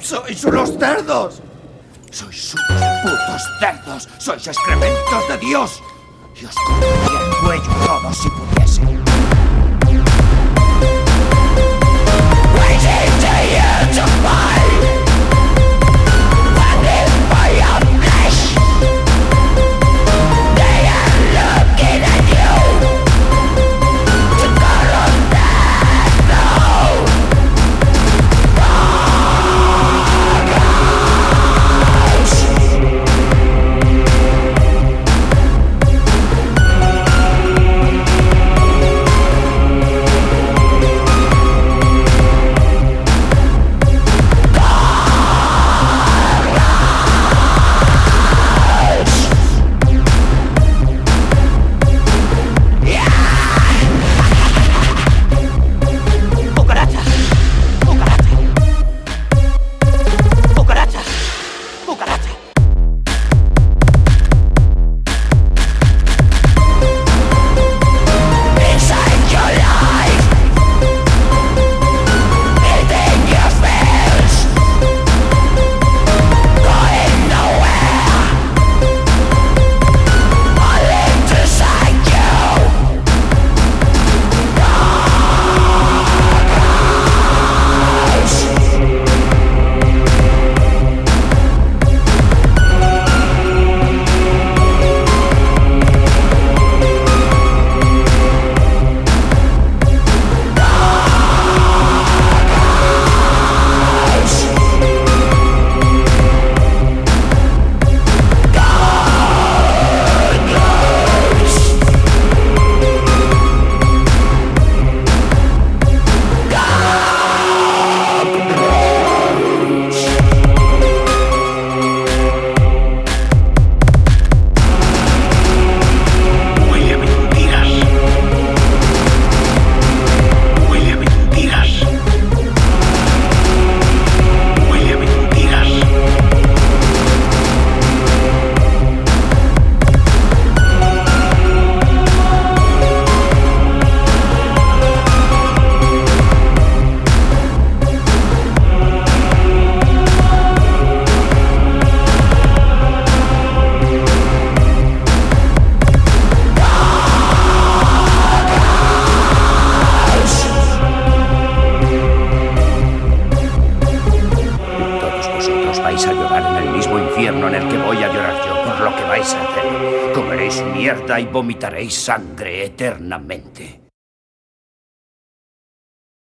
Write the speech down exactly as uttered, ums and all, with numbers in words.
¡Sois unos cerdos! ¡Sois unos putos cerdos! ¡Sois excrementos de Dios! Y os cortaría el cuello a todos si pudiese. Vais a llorar en el mismo infierno en el que voy a llorar yo por lo que vais a hacer. Comeréis mierda y vomitaréis sangre eternamente.